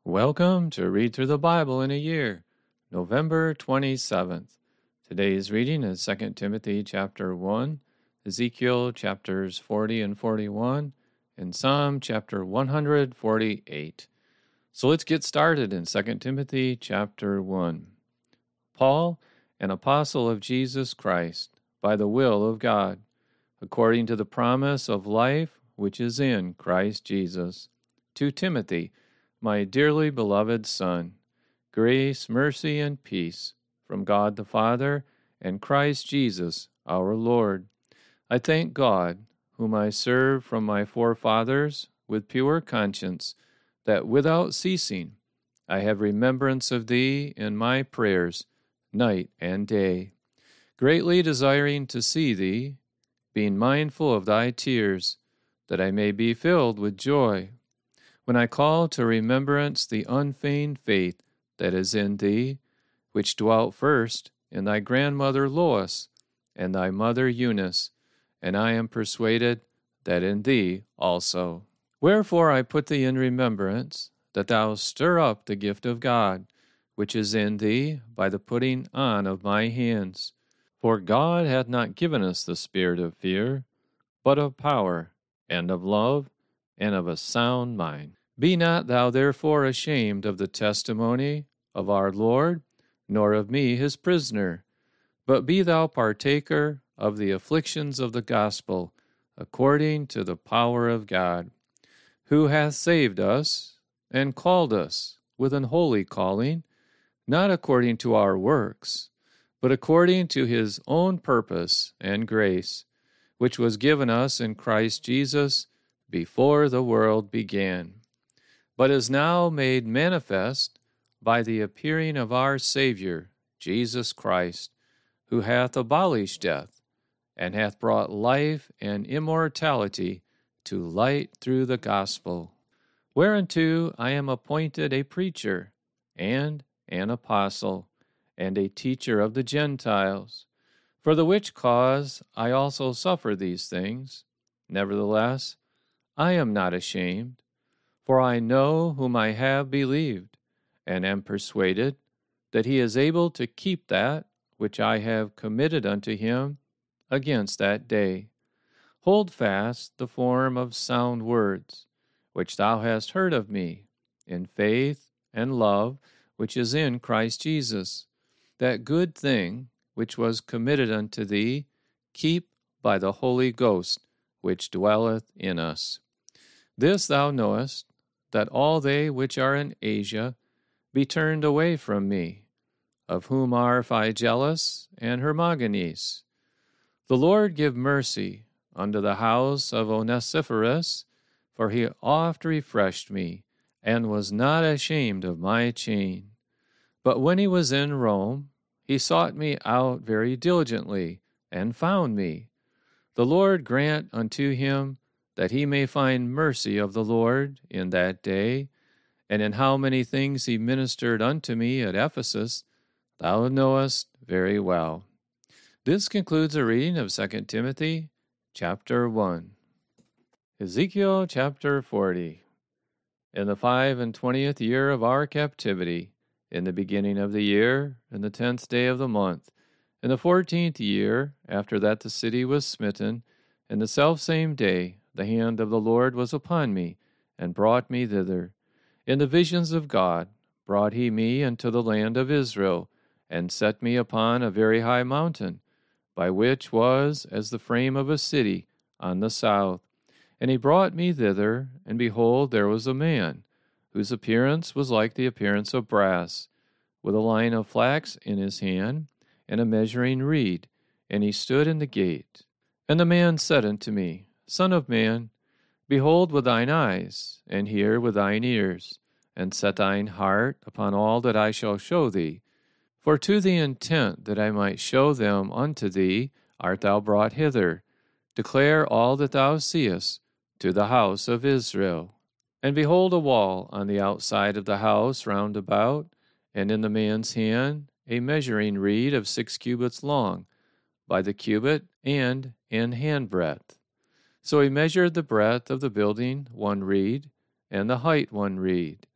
Welcome to Read Through the Bible in a Year, November 27th. Today's reading is 2 Timothy chapter 1, Ezekiel chapters 40 and 41, and Psalm chapter 148. So let's get started in 2 Timothy chapter 1. Paul, an apostle of Jesus Christ, by the will of God, according to the promise of life which is in Christ Jesus, to Timothy, my dearly beloved Son, grace, mercy, and peace from God the Father and Christ Jesus our Lord. I thank God, whom I serve from my forefathers with pure conscience, that without ceasing I have remembrance of thee in my prayers night and day, greatly desiring to see thee, being mindful of thy tears, that I may be filled with joy, when I call to remembrance the unfeigned faith that is in thee, which dwelt first in thy grandmother Lois and thy mother Eunice, and I am persuaded that in thee also. Wherefore I put thee in remembrance, that thou stir up the gift of God, which is in thee by the putting on of my hands. For God hath not given us the spirit of fear, but of power, and of love, and of a sound mind. Be not thou therefore ashamed of the testimony of our Lord, nor of me his prisoner, but be thou partaker of the afflictions of the gospel, according to the power of God, who hath saved us, and called us with an holy calling, not according to our works, but according to his own purpose and grace, which was given us in Christ Jesus before the world began, but is now made manifest by the appearing of our Savior, Jesus Christ, who hath abolished death, and hath brought life and immortality to light through the gospel, whereunto I am appointed a preacher, and an apostle, and a teacher of the Gentiles, for the which cause I also suffer these things. Nevertheless, I am not ashamed, for I know whom I have believed, and am persuaded that he is able to keep that which I have committed unto him against that day. Hold fast the form of sound words, which thou hast heard of me, in faith and love which is in Christ Jesus. That good thing which was committed unto thee, keep by the Holy Ghost which dwelleth in us. This thou knowest, that all they which are in Asia be turned away from me, of whom are Phygellus and Hermogenes. The Lord give mercy unto the house of Onesiphorus, for he oft refreshed me, and was not ashamed of my chain. But when he was in Rome, he sought me out very diligently, and found me. The Lord grant unto him that he may find mercy of the Lord in that day, and in how many things he ministered unto me at Ephesus, thou knowest very well. This concludes a reading of 2 Timothy chapter 1. Ezekiel chapter 40. In the 25th year of our captivity, in the beginning of the year, in the 10th day of the month, in the 14th year, after that the city was smitten, in the selfsame day the hand of the Lord was upon me, and brought me thither. In the visions of God brought he me into the land of Israel, and set me upon a very high mountain, by which was as the frame of a city on the south. And he brought me thither, and behold, there was a man, whose appearance was like the appearance of brass, with a line of flax in his hand, and a measuring reed, and he stood in the gate. And the man said unto me, Son of man, behold with thine eyes, and hear with thine ears, and set thine heart upon all that I shall show thee. For to the intent that I might show them unto thee art thou brought hither. Declare all that thou seest to the house of Israel. And behold, a wall on the outside of the house round about, and in the man's hand a measuring reed of 6 cubits long, by the cubit and in handbreadth. So he measured the breadth of the building 1 reed, and the height 1 reed.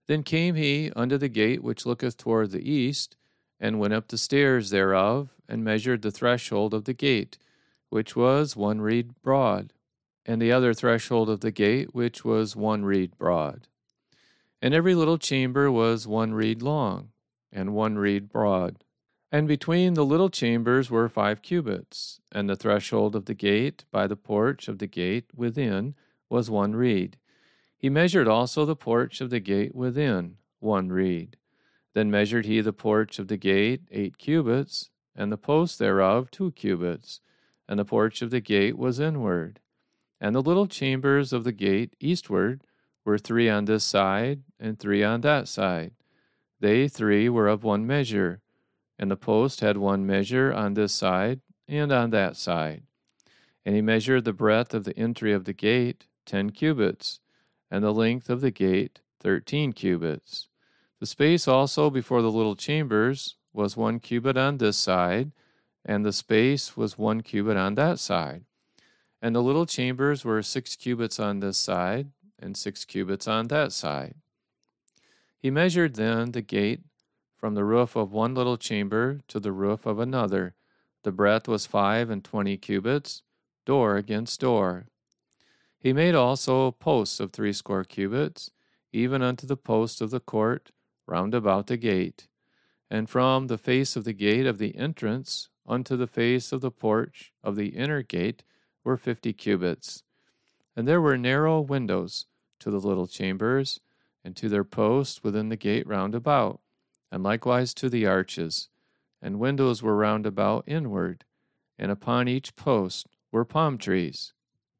Then came he unto the gate which looketh toward the east, and went up the stairs thereof, and measured the threshold of the gate, which was 1 reed broad, and the other threshold of the gate, which was 1 reed broad. And every little chamber was 1 reed long, and 1 reed broad. And between the little chambers were 5 cubits, and the threshold of the gate by the porch of the gate within was 1 reed. He measured also the porch of the gate within 1 reed. Then measured he the porch of the gate 8 cubits, and the post thereof 2 cubits, and the porch of the gate was inward. And the little chambers of the gate eastward were 3 on this side, and 3 on that side. They 3 were of 1 measure, and the post had 1 measure on this side and on that side. And he measured the breadth of the entry of the gate 10 cubits, and the length of the gate 13 cubits. The space also before the little chambers was 1 cubit on this side, and the space was 1 cubit on that side. And the little chambers were 6 cubits on this side, and 6 cubits on that side. He measured then the gate from the roof of 1 little chamber to the roof of another. The breadth was 25 cubits, door against door. He made also posts of 60 cubits, even unto the post of the court round about the gate. And from the face of the gate of the entrance unto the face of the porch of the inner gate were 50 cubits. And there were narrow windows to the little chambers, and to their posts within the gate round about, and likewise to the arches. And windows were round about inward, and upon each post were palm trees.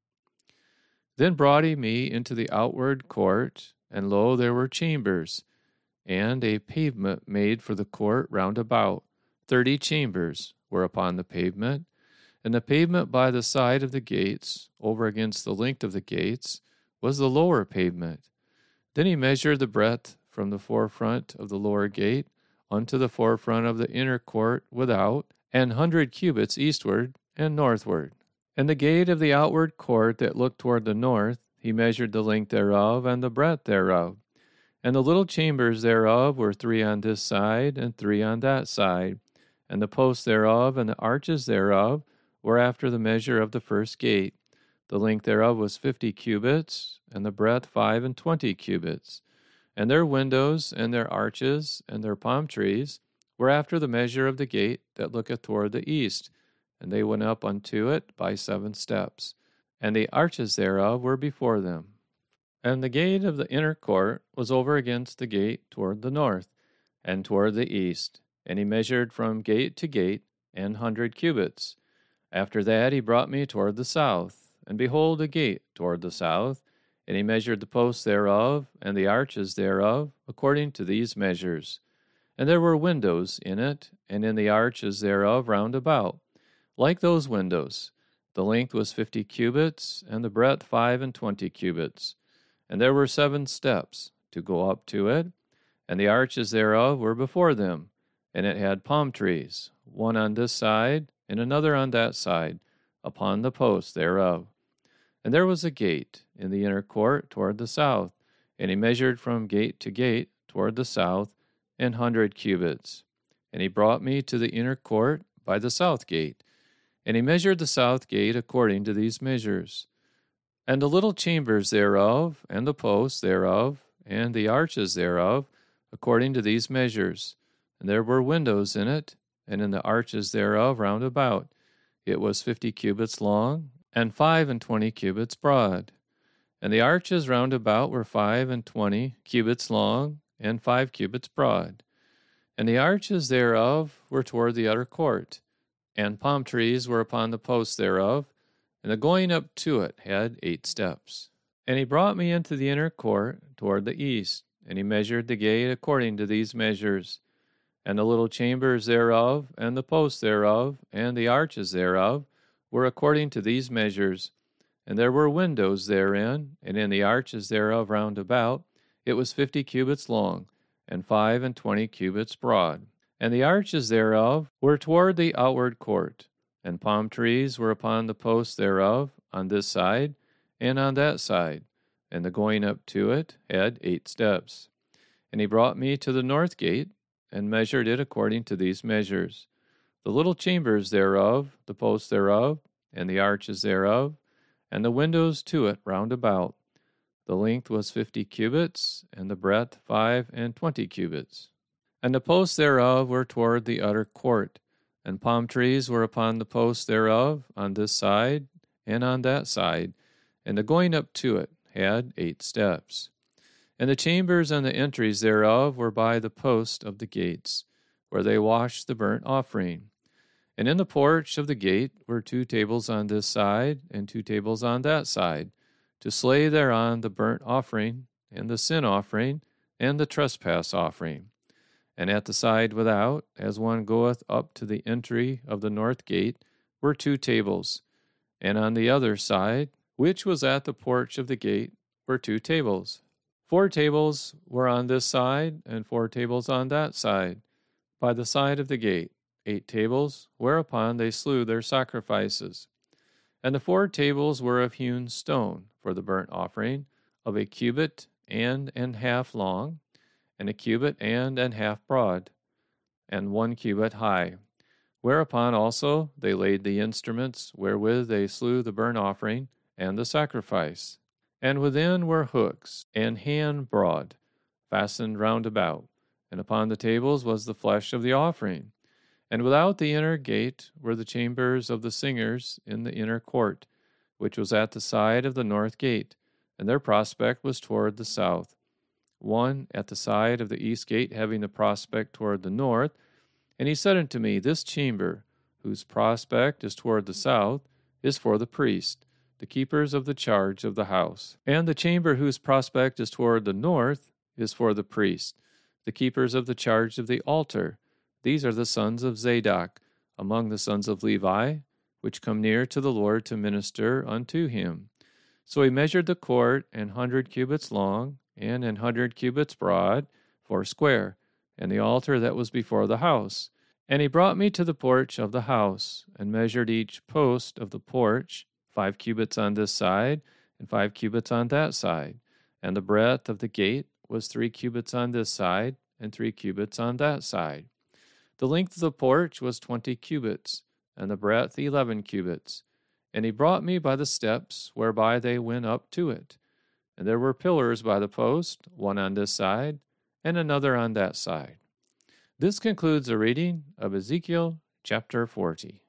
Then brought he me into the outward court, and lo, there were chambers, and a pavement made for the court round about. 30 chambers were upon the pavement, and the pavement by the side of the gates, over against the length of the gates, was the lower pavement. Then he measured the breadth from the forefront of the lower gate unto the forefront of the inner court without, 100 cubits eastward and northward. And the gate of the outward court that looked toward the north, he measured the length thereof and the breadth thereof. And the little chambers thereof were 3 on this side and 3 on that side. And the posts thereof and the arches thereof were after the measure of the first gate. The length thereof was 50 cubits, and the breadth 25 cubits. And their windows and their arches and their palm trees were after the measure of the gate that looketh toward the east, and they went up unto it by 7 steps, and the arches thereof were before them. And the gate of the inner court was over against the gate toward the north, and toward the east, and he measured from gate to gate 100 cubits. After that he brought me toward the south, and behold a gate toward the south, and he measured the posts thereof, and the arches thereof, according to these measures. And there were windows in it, and in the arches thereof round about, like those windows. The length was 50 cubits, and the breadth 25 cubits. And there were 7 steps to go up to it, and the arches thereof were before them. And it had palm trees, one on this side, and another on that side, upon the posts thereof. And there was a gate in the inner court toward the south, and he measured from gate to gate toward the south 100 cubits. And he brought me to the inner court by the south gate, and he measured the south gate according to these measures. And the little chambers thereof, and the posts thereof, and the arches thereof, according to these measures. And there were windows in it, and in the arches thereof round about. It was 50 cubits long, and 25 cubits broad. And the arches round about were 25 cubits long, and 5 cubits broad. And the arches thereof were toward the outer court, and palm trees were upon the posts thereof, and the going up to it had 8 steps. And he brought me into the inner court toward the east, and he measured the gate according to these measures. And the little chambers thereof, and the posts thereof, and the arches thereof, were according to these measures. And there were windows therein, and in the arches thereof round about. It was 50 cubits long, and 25 cubits broad. And the arches thereof were toward the outward court, and palm trees were upon the posts thereof, on this side and on that side. And the going up to it had 8 steps. And he brought me to the north gate, and measured it according to these measures. The little chambers thereof, the posts thereof, and the arches thereof, and the windows to it round about. The length was 50 cubits, and the breadth 25 cubits. And the posts thereof were toward the utter court, and palm trees were upon the posts thereof, on this side and on that side, and the going up to it had 8 steps. And the chambers and the entries thereof were by the post of the gates, where they washed the burnt offering. And in the porch of the gate were 2 tables on this side, and 2 tables on that side, to slay thereon the burnt offering, and the sin offering, and the trespass offering. And at the side without, as one goeth up to the entry of the north gate, were 2 tables. And on the other side, which was at the porch of the gate, were 2 tables. 4 tables were on this side, and 4 tables on that side, by the side of the gate, 8 tables, whereupon they slew their sacrifices. And the 4 tables were of hewn stone for the burnt offering, of a cubit and an half long, and a cubit and an half broad, and 1 cubit high. Whereupon also they laid the instruments wherewith they slew the burnt offering and the sacrifice. And within were hooks, and hand broad, fastened round about, and upon the tables was the flesh of the offering. And without the inner gate were the chambers of the singers in the inner court, which was at the side of the north gate, and their prospect was toward the south. One at the side of the east gate having the prospect toward the north. And he said unto me, This chamber, whose prospect is toward the south, is for the priest, the keepers of the charge of the house. And the chamber whose prospect is toward the north is for the priest, the keepers of the charge of the altar. These are the sons of Zadok, among the sons of Levi, which come near to the Lord to minister unto him. So he measured the court 100 cubits long, and 100 cubits broad, 4 square, and the altar that was before the house. And he brought me to the porch of the house, and measured each post of the porch, 5 cubits on this side, and 5 cubits on that side. And the breadth of the gate was 3 cubits on this side, and 3 cubits on that side. The length of the porch was 20 cubits, and the breadth 11 cubits. And he brought me by the steps whereby they went up to it. And there were pillars by the post, one on this side, and another on that side. This concludes the reading of Ezekiel chapter 40.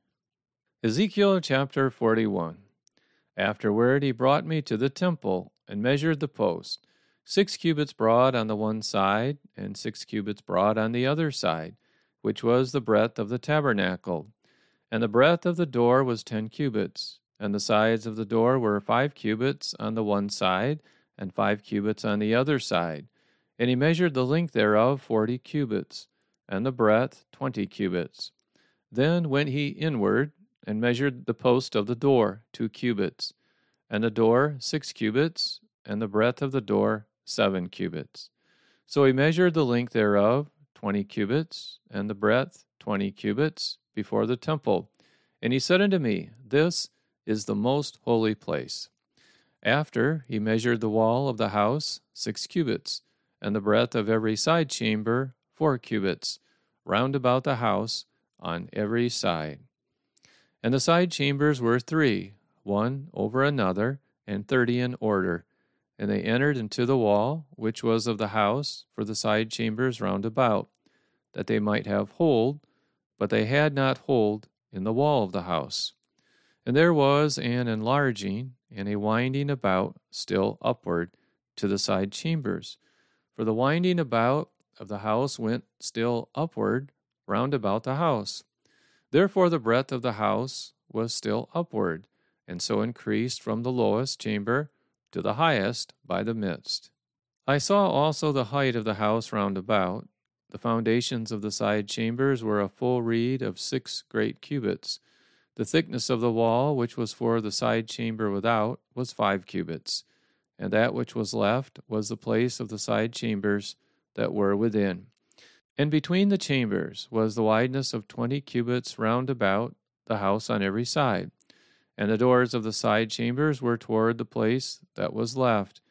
Ezekiel chapter 41. Afterward he brought me to the temple, and measured the post, 6 cubits broad on the one side, and 6 cubits broad on the other side, which was the breadth of the tabernacle. And the breadth of the door was 10 cubits, and the sides of the door were 5 cubits on the one side, and 5 cubits on the other side. And he measured the length thereof 40 cubits, and the breadth 20 cubits. Then went he inward, and measured the post of the door 2 cubits, and the door 6 cubits, and the breadth of the door 7 cubits. So he measured the length thereof 20 cubits, and the breadth 20 cubits, before the temple. And he said unto me, This is the most holy place. After he measured the wall of the house 6 cubits, and the breadth of every side chamber 4 cubits, round about the house on every side. And the side chambers were 3, one over another, and 30 in order. And they entered into the wall, which was of the house, for the side chambers round about, that they might have hold, but they had not hold in the wall of the house. And there was an enlarging and a winding about still upward to the side chambers. For the winding about of the house went still upward round about the house. Therefore the breadth of the house was still upward, and so increased from the lowest chamber to the highest by the midst. I saw also the height of the house round about. The foundations of the side chambers were a full reed of 6 great cubits. The thickness of the wall, which was for the side chamber without, was 5 cubits, and that which was left was the place of the side chambers that were within. And between the chambers was the wideness of 20 cubits round about the house on every side. And the doors of the side chambers were toward the place that was left,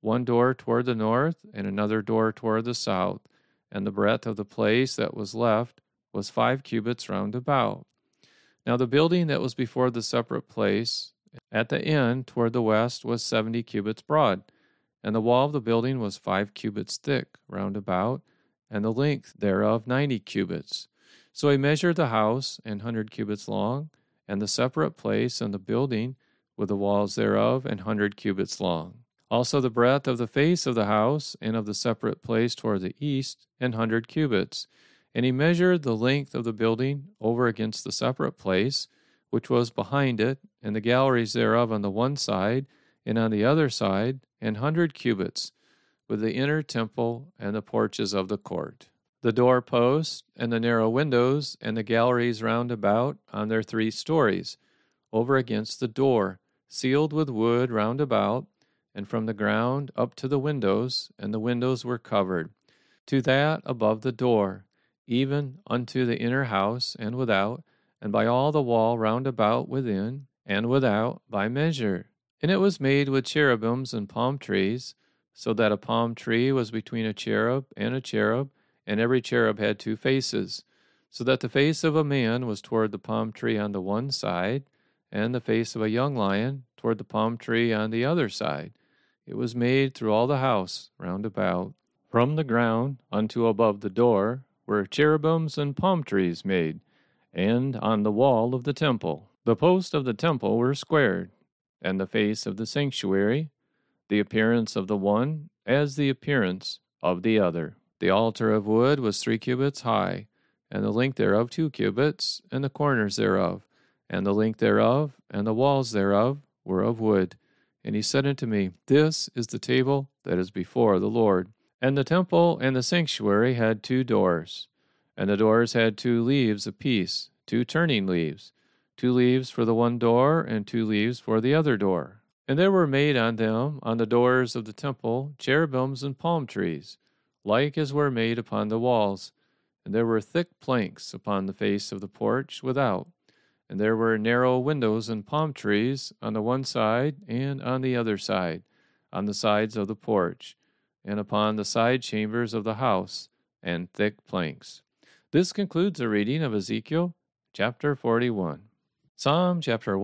one door toward the north and another door toward the south, and the breadth of the place that was left was 5 cubits round about. Now the building that was before the separate place at the end toward the west was 70 cubits broad, and the wall of the building was 5 cubits thick round about, and the length thereof 90 cubits. So he measured the house 100 cubits long, and the separate place and the building with the walls thereof 100 cubits long. Also the breadth of the face of the house and of the separate place toward the east 100 cubits. And he measured the length of the building over against the separate place, which was behind it, and the galleries thereof on the one side, and on the other side 100 cubits, with the inner temple and the porches of the court. The door posts and the narrow windows and the galleries round about on their 3 stories, over against the door, sealed with wood round about, and from the ground up to the windows, and the windows were covered, to that above the door, even unto the inner house and without, and by all the wall round about within and without by measure. And it was made with cherubims and palm trees, so that a palm tree was between a cherub, and every cherub had 2 faces, so that the face of a man was toward the palm tree on the one side, and the face of a young lion toward the palm tree on the other side. It was made through all the house round about. From the ground unto above the door were cherubims and palm trees made, and on the wall of the temple. The posts of the temple were squared, and the face of the sanctuary, the appearance of the one as the appearance of the other. The altar of wood was 3 cubits high, and the length thereof 2 cubits, and the corners thereof, and the length thereof, and the walls thereof were of wood. And he said unto me, This is the table that is before the Lord. And the temple and the sanctuary had 2 doors, and the doors had 2 leaves apiece, 2 turning leaves, 2 leaves for the one door, and 2 leaves for the other door. And there were made on them, on the doors of the temple, cherubims and palm trees, like as were made upon the walls. And there were thick planks upon the face of the porch without. And there were narrow windows and palm trees on the one side and on the other side, on the sides of the porch, and upon the side chambers of the house, and thick planks. This concludes the reading of Ezekiel chapter 41. Psalm chapter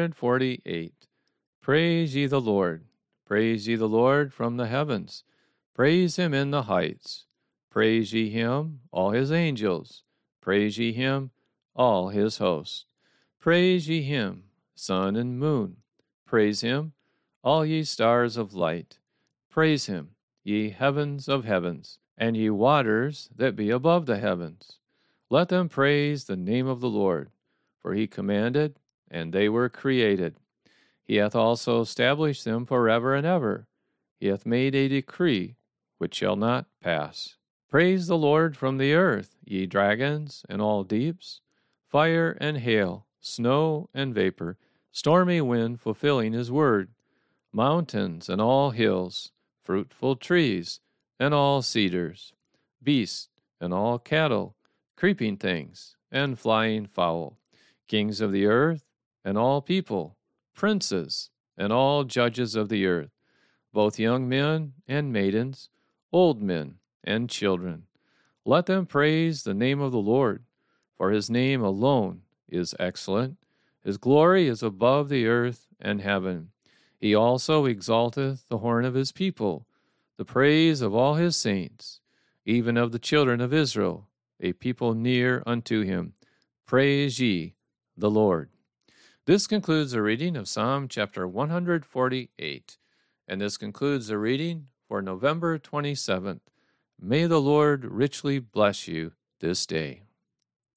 148. Praise ye the Lord. Praise ye the Lord from the heavens. Praise him in the heights. Praise ye him, all his angels. Praise ye him, all his hosts. Praise ye him, sun and moon. Praise him, all ye stars of light. Praise him, ye heavens of heavens, and ye waters that be above the heavens. Let them praise the name of the Lord, for he commanded, and they were created. He hath also established them forever and ever. He hath made a decree which shall not pass. Praise the Lord from the earth, ye dragons and all deeps, fire and hail, snow and vapor, stormy wind fulfilling his word, mountains and all hills, fruitful trees and all cedars, beasts and all cattle, creeping things and flying fowl, kings of the earth and all people, princes and all judges of the earth, both young men and maidens, old men and children. Let them praise the name of the Lord, for his name alone is excellent. His glory is above the earth and heaven. He also exalteth the horn of his people, the praise of all his saints, even of the children of Israel, a people near unto him. Praise ye the Lord. This concludes the reading of Psalm chapter 148, and this concludes the reading for November 27th. May the Lord richly bless you this day.